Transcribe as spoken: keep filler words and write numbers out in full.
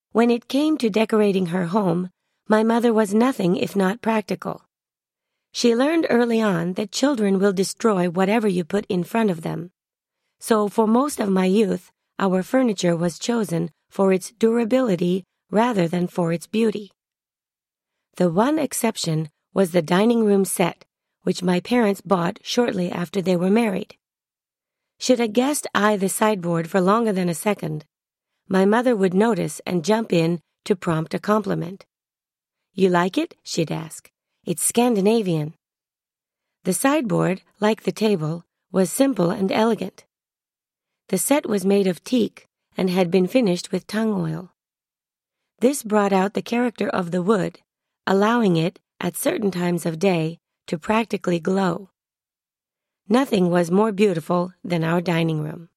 When it came to decorating her home, my mother was nothing if not practical. She learned early on that children will destroy whatever you put in front of them. So for most of my youth, our furniture was chosen for its durability rather than for its beauty. The one exception was the dining room set, which my parents bought shortly after they were married. Should a guest eye the sideboard for longer than a second, my mother would notice and jump in to prompt a compliment. "You like it?" she'd ask. "It's Scandinavian." The sideboard, like the table, was simple and elegant. The set was made of teak and had been finished with tung oil. This brought out the character of the wood, allowing it, at certain times of day, to practically glow. Nothing was more beautiful than our dining room.